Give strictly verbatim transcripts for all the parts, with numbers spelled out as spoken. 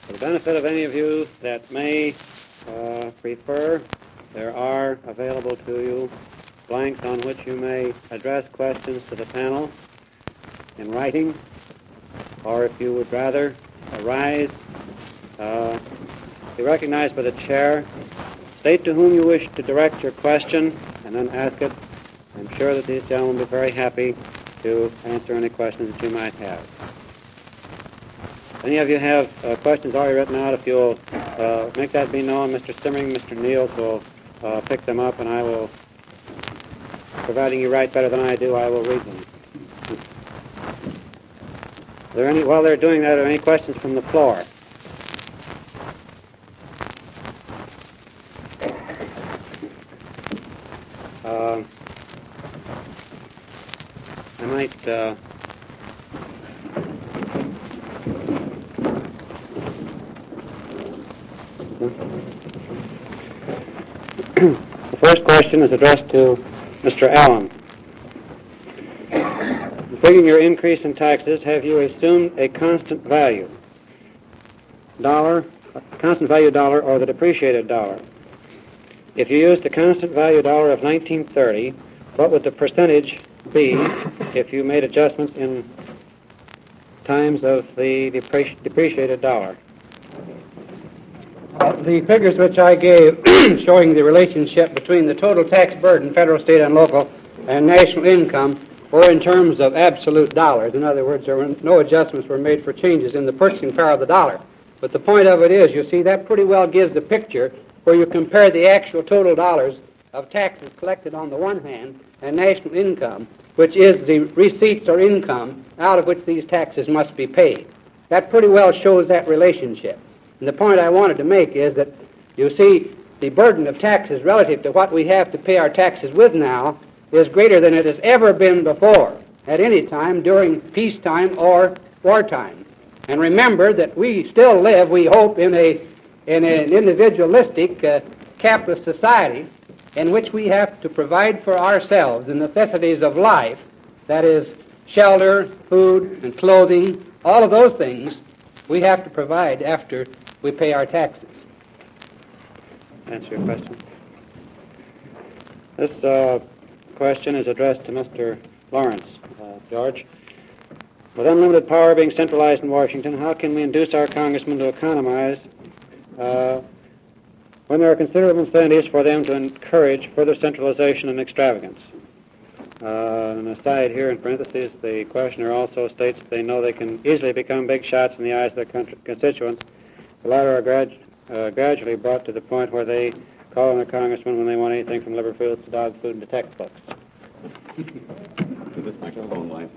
For the benefit of any of you that may uh, prefer, there are available to you blanks on which you may address questions to the panel in writing, or if you would rather arise, uh, be recognized by the chair, state to whom you wish to direct your question, and then ask it. I'm sure that these gentlemen will be very happy to answer any questions that you might have. If any of you have uh, questions already written out, if you'll uh, make that be known, Mister Simmering, Mister Niels will uh, pick them up, and I will, providing you write better than I do, I will read them. Are there any, while they're doing that, are there any questions from the floor? Uh, I might uh, the first question is addressed to Mister Allen. Figuring your increase in taxes, have you assumed a constant value dollar, a constant value dollar, or the depreciated dollar? If you used the constant value dollar of nineteen thirty, what would the percentage be if you made adjustments in times of the depreci- depreciated dollar? Uh, the figures which I gave showing the relationship between the total tax burden, federal, state, and local, and national income were in terms of absolute dollars. In other words, there were no adjustments were made for changes in the purchasing power of the dollar. But the point of it is, you see, that pretty well gives a picture where you compare the actual total dollars of taxes collected on the one hand and national income, which is the receipts or income out of which these taxes must be paid. That pretty well shows that relationship. And the point I wanted to make is that, you see, the burden of taxes relative to what we have to pay our taxes with now is greater than it has ever been before at any time during peacetime or wartime. And remember that we still live, we hope, in a in an individualistic uh, capitalist society in which we have to provide for ourselves the necessities of life, that is, shelter, food, and clothing, all of those things we have to provide after we pay our taxes. Answer your question. This uh, question is addressed to Mister Lawrence. Uh, George, with unlimited power being centralized in Washington, how can we induce our congressmen to economize uh, when there are considerable incentives for them to encourage further centralization and extravagance? Uh, an aside here in parentheses, the questioner also states that they know they can easily become big shots in the eyes of their country, constituents. The latter are grad, uh, gradually brought to the point where they call on their congressman when they want anything from liver fields to dog food and to textbooks. This microphone line.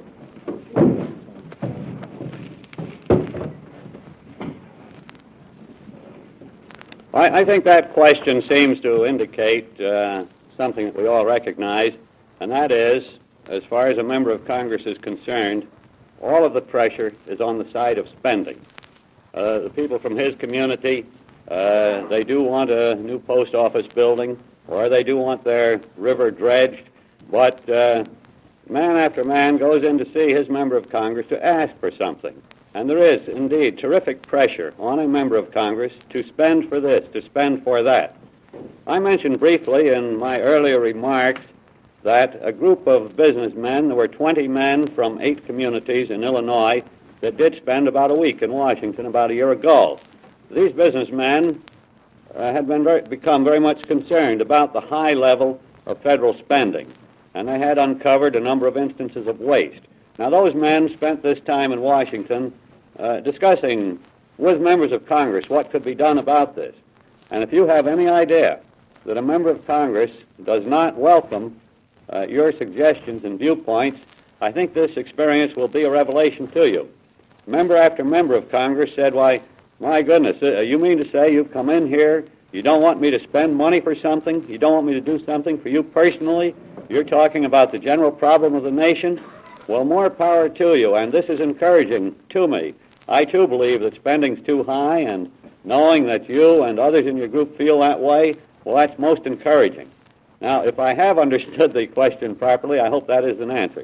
I, I think that question seems to indicate uh, something that we all recognize, and that is, as far as a member of Congress is concerned, all of the pressure is on the side of spending. Uh, the people from his community, uh, they do want a new post office building, or they do want their river dredged, but uh, man after man goes in to see his member of Congress to ask for something. And there is, indeed, terrific pressure on a member of Congress to spend for this, to spend for that. I mentioned briefly in my earlier remarks that a group of businessmen, there were twenty men from eight communities in Illinois, that did spend about a week in Washington about a year ago. These businessmen uh, had been very, become very much concerned about the high level of federal spending, and they had uncovered a number of instances of waste. Now, those men spent this time in Washington uh, discussing with members of Congress what could be done about this. And if you have any idea that a member of Congress does not welcome uh, your suggestions and viewpoints, I think this experience will be a revelation to you. Member after member of Congress said, why, my goodness, uh, you mean to say you've come in here, you don't want me to spend money for something, you don't want me to do something for you personally, you're talking about the general problem of the nation? Well, more power to you, and this is encouraging to me. I, too, believe that spending's too high, and knowing that you and others in your group feel that way, well, that's most encouraging. Now, if I have understood the question properly, I hope that is an answer.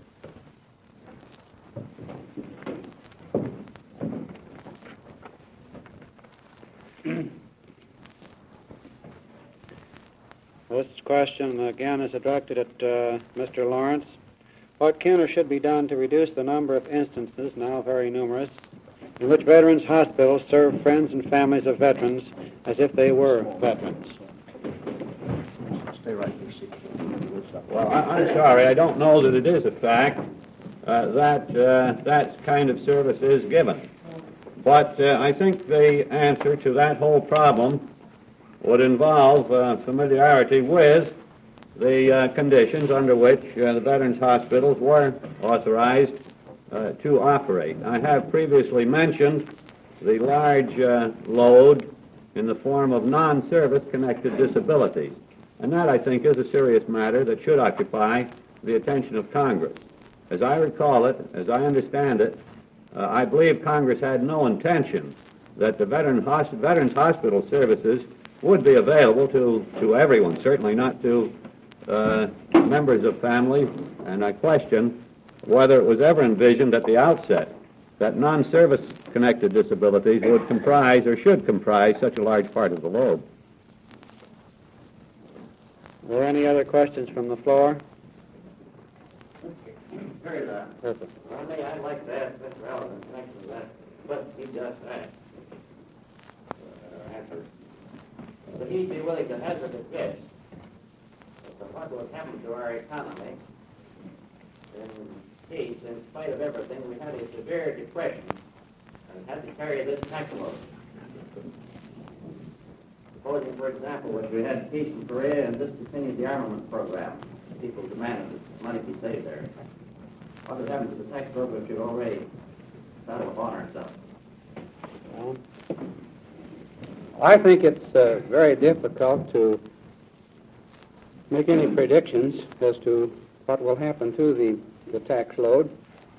This question, again, is directed at uh, Mister Lawrence. What can or should be done to reduce the number of instances, now very numerous, in which veterans' hospitals serve friends and families of veterans as if they were veterans? Stay right here, see. Well, I, I'm sorry, I don't know that it is a fact uh, that uh, that kind of service is given. But uh, I think the answer to that whole problem would involve uh, familiarity with the uh, conditions under which uh, the veterans' hospitals were authorized uh, to operate. I have previously mentioned the large uh, load in the form of non-service connected disabilities. And that, I think, is a serious matter that should occupy the attention of Congress. As I recall it, as I understand it, uh, I believe Congress had no intention that the veteran hos- veterans' hospital services would be available to, to everyone, certainly not to uh, members of families, and I question whether it was ever envisioned at the outset that non-service connected disabilities would comprise or should comprise such a large part of the load. Are there any other questions from the floor? Very well. Perfect. Well, may I like to ask Mister Allen in connection with that, what he just asked, uh, answered. Would he be willing to hazard a guess as to what would happen to our economy in case, in spite of everything, we had a severe depression and had to carry this tax load? Supposing, for example, if we had peace in Korea and discontinued the armament program, people demanded that money be saved there. What would happen to the tax load which you'd already settled upon ourselves? Well, I think it's uh, very difficult to make any predictions as to what will happen to the, the tax load.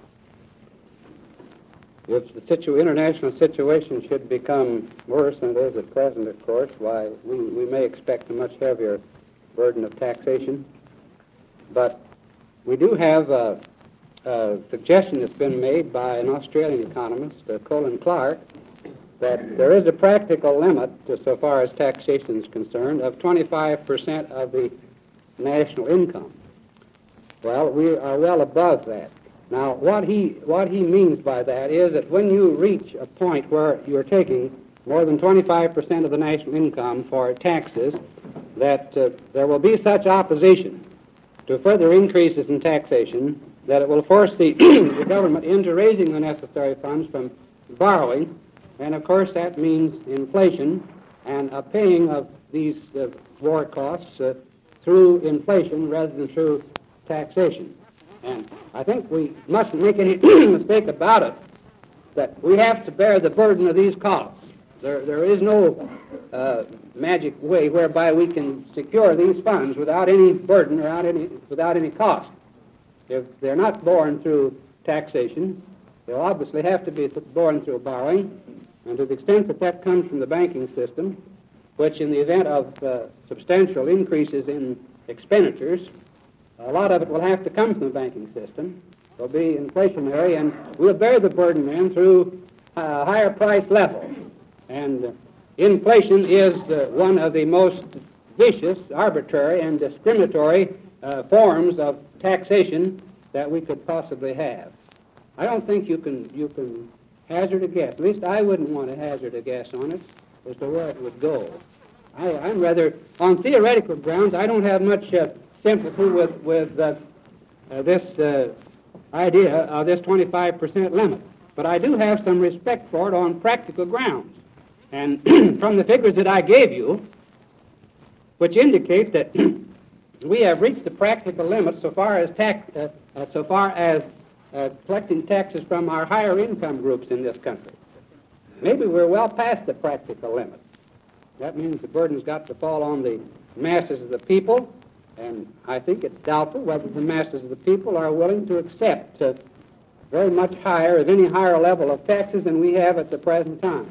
If the situ- international situation should become worse than it is at present, of course, why, we, we may expect a much heavier burden of taxation. But we do have a, a suggestion that's been made by an Australian economist, uh, Colin Clark, that there is a practical limit, to, so far as taxation is concerned, of twenty-five percent of the national income. Well, we are well above that. Now, what he, what he means by that is that when you reach a point where you're taking more than twenty-five percent of the national income for taxes, that uh, there will be such opposition to further increases in taxation that it will force the, the government into raising the necessary funds from borrowing, and of course that means inflation and a paying of these uh, war costs uh, through inflation rather than through taxation. And I think we mustn't make any mistake about it, that we have to bear the burden of these costs. There, there is no uh, magic way whereby we can secure these funds without any burden, without any, without any cost. If they're not borne through taxation, they'll obviously have to be borne through borrowing, and to the extent that that comes from the banking system, which in the event of uh, substantial increases in expenditures, a lot of it will have to come from the banking system. It'll be inflationary, and we'll bear the burden then through a higher price level. And uh, inflation is uh, one of the most vicious, arbitrary, and discriminatory uh, forms of taxation that we could possibly have. I don't think you can you can hazard a guess. At least I wouldn't want to hazard a guess on it as to where it would go. I, I'm rather, on theoretical grounds, I don't have much uh, sympathy with, with uh, uh, this uh, idea of this twenty-five percent limit. But I do have some respect for it on practical grounds. And from the figures that I gave you, which indicate that we have reached the practical limit so far as tax, uh, uh, so far as uh, collecting taxes from our higher income groups in this country. Maybe we're well past the practical limit. That means the burden's got to fall on the masses of the people, and I think it's doubtful whether the masses of the people are willing to accept uh, very much higher, at any higher level of taxes than we have at the present time.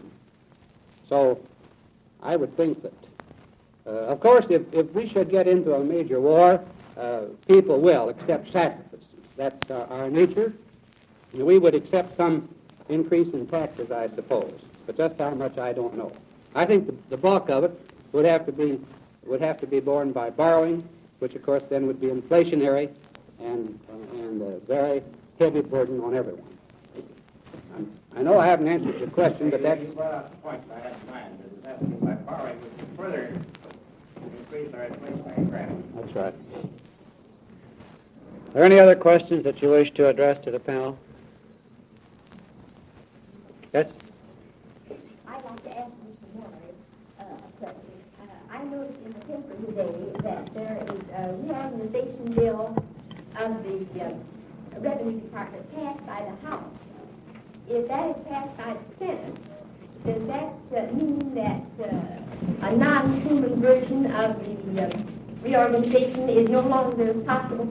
So I would think that, uh, of course, if, if we should get into a major war, uh, people will accept sacrifices. That's uh, our nature. We would accept some increase in taxes, I suppose, but just how much I don't know. I think the, the bulk of it would have to be would have to be borne by borrowing, which of course then would be inflationary and uh, and a very heavy burden on everyone. Um, I know I haven't answered your question, but that's You brought out the point I had in mind, that it has to be by borrowing, which would further increase our inflationary pressure. that's right. Are there any other questions that you wish to address to the panel? Yes? I'd like to ask Mister Miller uh, a question. Uh, I noticed in the paper today that there is a reorganization bill of the uh, Revenue Department passed by the House. If that is passed by the Senate, does that uh, mean that uh, a non-human version of the uh, reorganization is no longer possible?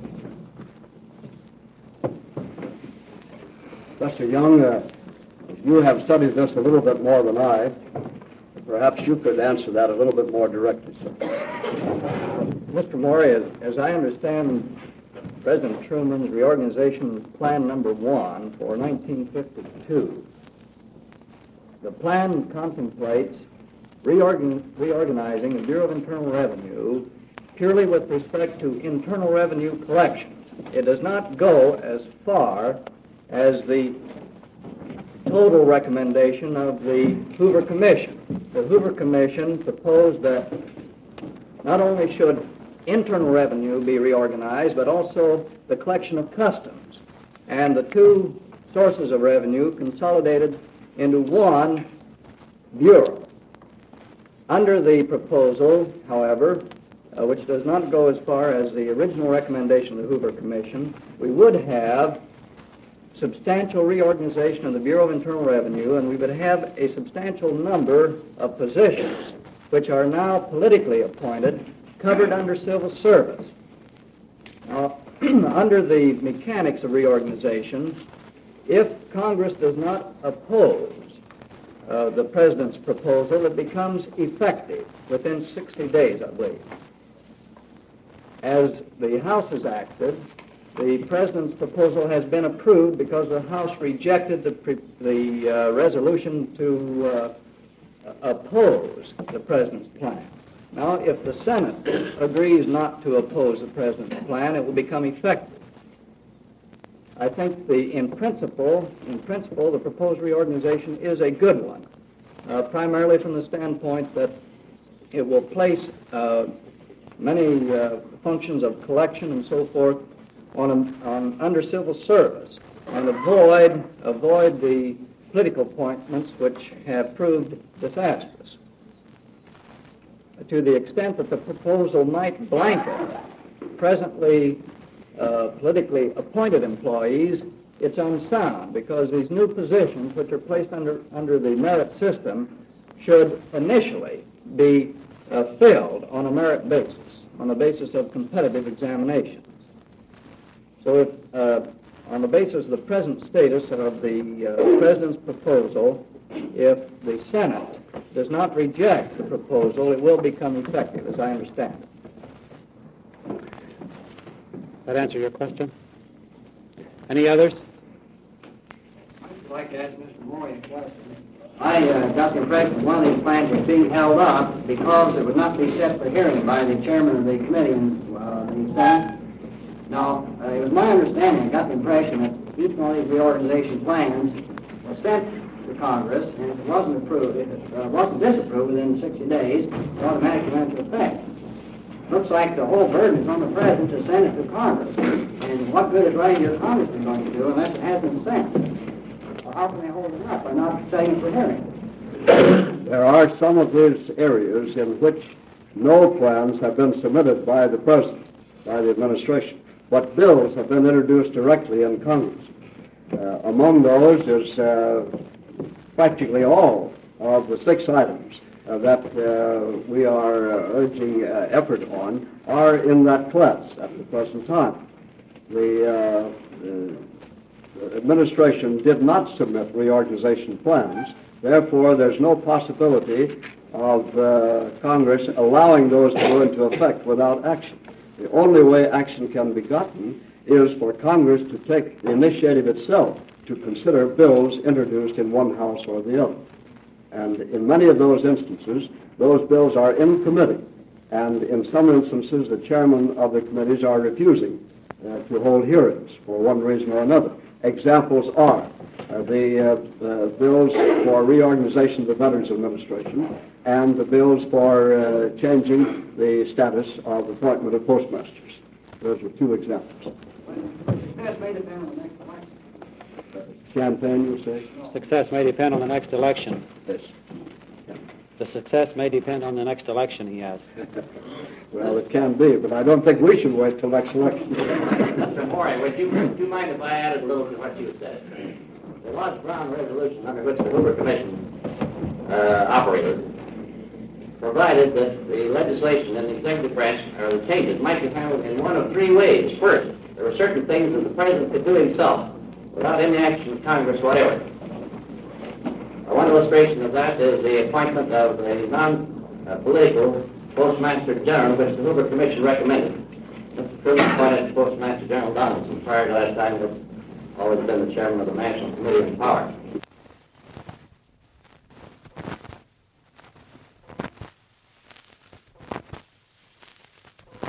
Mister Young, uh, you have studied this a little bit more than I. Perhaps you could answer that a little bit more directly, sir. Mister Morey, as, as I understand President Truman's reorganization plan number one for nineteen fifty-two, the plan contemplates reorgan, reorganizing the Bureau of Internal Revenue purely with respect to internal revenue collections. It does not go as far as the total recommendation of the Hoover Commission. The Hoover Commission proposed that not only should internal revenue be reorganized, but also the collection of customs, and the two sources of revenue consolidated into one bureau. Under the proposal, however, uh, which does not go as far as the original recommendation of the Hoover Commission, we would have substantial reorganization of the Bureau of Internal Revenue, and we would have a substantial number of positions which are now politically appointed covered under civil service. Now, under the mechanics of reorganization, if Congress does not oppose uh, the President's proposal, it becomes effective within sixty days, I believe. As the House has acted, the President's proposal has been approved because the House rejected the, pre- the uh, resolution to uh, oppose the President's plan. Now, if the Senate agrees not to oppose the President's plan, it will become effective. I think the, in principle, in principle, the proposed reorganization is a good one, uh, primarily from the standpoint that it will place uh, many uh, functions of collection and so forth on, a, on under civil service, and avoid avoid the political appointments which have proved disastrous. To the extent that the proposal might blanket presently uh, politically appointed employees, it's unsound, because these new positions, which are placed under under the merit system, should initially be uh, filled on a merit basis, on the basis of competitive examinations. So if, uh, on the basis of the present status of the uh, President's proposal, if the Senate does not reject the proposal, it will become effective, as I understand it. That answer your question? Any others? I'd like to ask Mister Morey a question. I uh, got the impression that one of these plans was being held up because it would not be set for hearing by the chairman of the committee in uh, the Senate. Now, uh, it was my understanding, I got the impression that each one of these reorganization plans was sent to Congress, and if it wasn't approved, if it uh, wasn't disapproved within sixty days, it automatically went into effect. Looks like the whole burden is on the President to send it to Congress. And what good is writing to Congress going to do unless it has been sent? Well, how can they hold it up by not setting it for hearing? There are some of these areas in which no plans have been submitted by the President, by the administration, but bills have been introduced directly in Congress. Uh, among those is uh, practically all of the six items uh, that uh, we are uh, urging uh, effort on are in that class at the present time. The, uh, the administration did not submit reorganization plans. Therefore, there's no possibility of uh, Congress allowing those to go into effect without action. The only way action can be gotten is for Congress to take the initiative itself to consider bills introduced in one house or the other. And in many of those instances, those bills are in committee. And in some instances, the chairman of the committees are refusing uh, to hold hearings for one reason or another. Examples are uh, the uh, uh, bills for reorganization of the Veterans Administration and the bills for uh, changing the status of appointment of postmasters. Those are two examples. Success may depend on the next election. Champagne, you say? Success may depend on the next election. Yes. The success may depend on the next election, he has. Well, it can be, but I don't think we should wait till next election. Mister Morey, would you, would you mind if I added a little to what you said? The Lodge Brown resolution under which the Hoover Commission uh, operated provided that the legislation and the executive branch, or the changes, might be handled in one of three ways. First, there were certain things that the President could do himself without any action of Congress whatever. Uh, one illustration of that is the appointment of a non-political Postmaster General, which the Hoover Commission recommended. Mister Truman appointed Postmaster General Donaldson. Prior to that time, had always been the chairman of the National Committee on Power.